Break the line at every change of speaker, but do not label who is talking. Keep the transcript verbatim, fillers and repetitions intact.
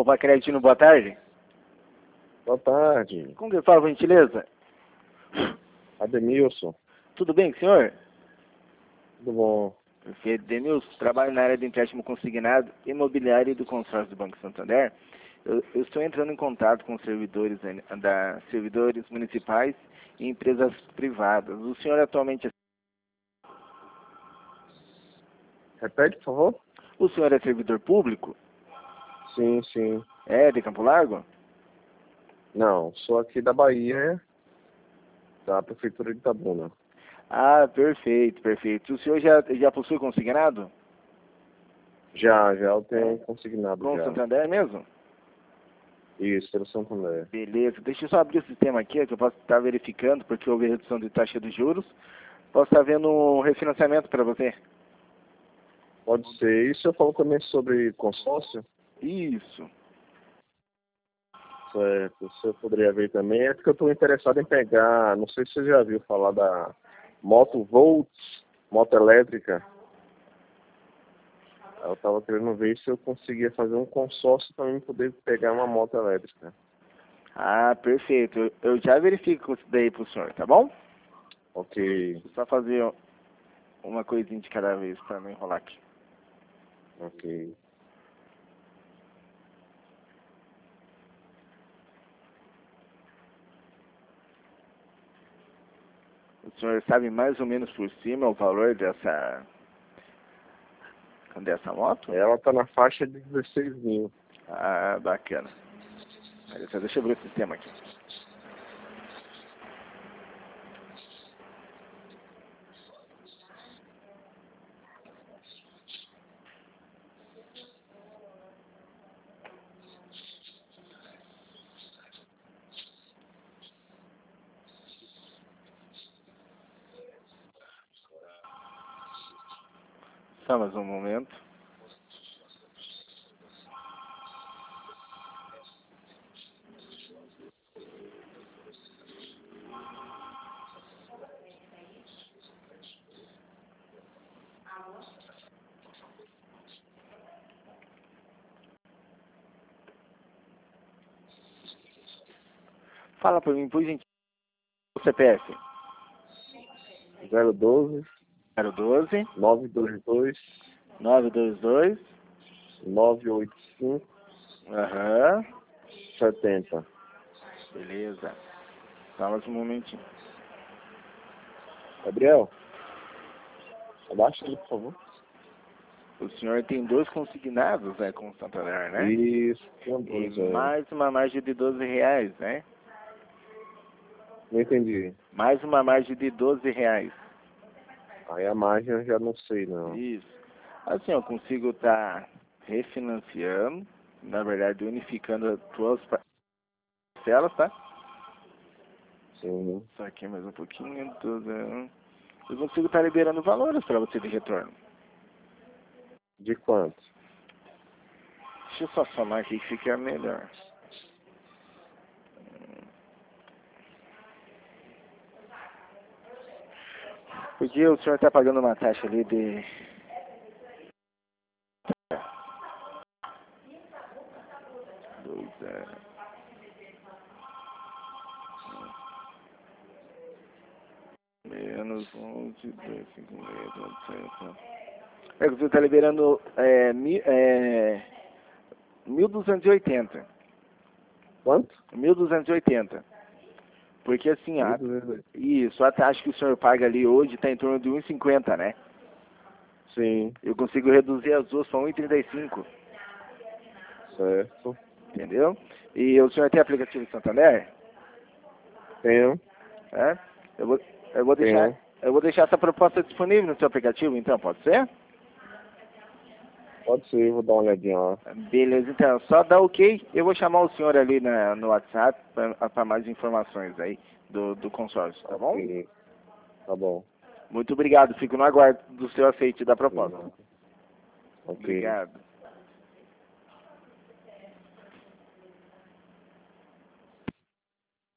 Opa, Cretino, boa tarde.
Boa tarde.
Com quem fala, por gentileza?
Ademilson.
Tudo bem com o senhor?
Tudo bom.
Perfeito. Ademilson, trabalho na área de empréstimo consignado imobiliário e do consórcio do Banco Santander. Eu, eu estou entrando em contato com servidores, da, servidores municipais e empresas privadas. O senhor atualmente...
Repete, por favor?
O senhor é servidor público?
Sim, sim.
É, de Campo Largo?
Não, sou aqui da Bahia, da Prefeitura de Itabuna.
Ah, perfeito, perfeito. O senhor já, já possui consignado?
Já, já eu tenho consignado
Com o
já.
Santander mesmo?
Isso, pelo Santander.
Beleza. Deixa eu só abrir o sistema aqui, que eu posso estar verificando, porque houve redução de taxa de juros. Posso estar vendo um refinanciamento para você?
Pode ser. E o senhor falou também sobre consórcio?
Isso.
Certo. O senhor poderia ver também. É porque eu estou interessado em pegar, não sei se você já viu falar da moto Volts, moto elétrica. Eu estava querendo ver se eu conseguia fazer um consórcio para mim poder pegar uma moto elétrica.
Ah, perfeito. Eu, eu já verifico isso daí pro senhor, tá bom?
Ok,
Vou só fazer uma coisinha de cada vez para não enrolar aqui.
ok.
O senhor sabe mais ou menos por cima o valor dessa, dessa moto?
Ela está na faixa de dezesseis mil.
Ah, bacana. Deixa eu abrir o sistema aqui. Só mais um momento. Fala para mim, por gentileza, o C P F.
zero doze,
zero doze,
nove dois dois,
nove dois dois,
nove oito cinco,
aham,
setenta.
beleza. Só mais um momentinho.
Gabriel, abaixa aí, por favor.
O senhor tem dois consignados, né, com o Santander, né?
Isso, tem
E
dois, é.
mais uma margem de doze reais, né?
Não entendi.
Mais uma margem de doze reais.
Aí a margem eu já não sei, não.
Isso. Assim, eu consigo estar refinanciando, na verdade, unificando as duas parcelas, tá?
Sim.
Só aqui mais um pouquinho. doze, eu consigo estar liberando valores para você de retorno.
De quanto?
Deixa eu só somar aqui que fica melhor. Por dia o senhor está pagando uma taxa ali de... Dois, é... Menos onze, dois, cinco, seis, sete. É que você está liberando é, mi, é, mil duzentos e oitenta.
Quanto?
mil duzentos e oitenta. Porque assim, a,
mil e duzentos.
isso, a taxa que o senhor paga ali hoje está em torno de um e cinquenta, né?
Sim,
Eu consigo reduzir as duas para um e trinta e cinco.
certo.
Entendeu? E o senhor tem aplicativo de Santander?
Tenho,
É? Eu vou, eu vou deixar,
tenho.
eu vou deixar essa proposta disponível no seu aplicativo, então, pode ser?
Pode ser, vou dar uma olhadinha lá.
Beleza, então, só dá ok. Eu vou chamar o senhor ali na, no WhatsApp para mais informações aí do, do consórcio, tá bom?
Ok, tá bom.
Muito obrigado, fico no aguardo do seu aceite da proposta.
Ok.
Obrigado.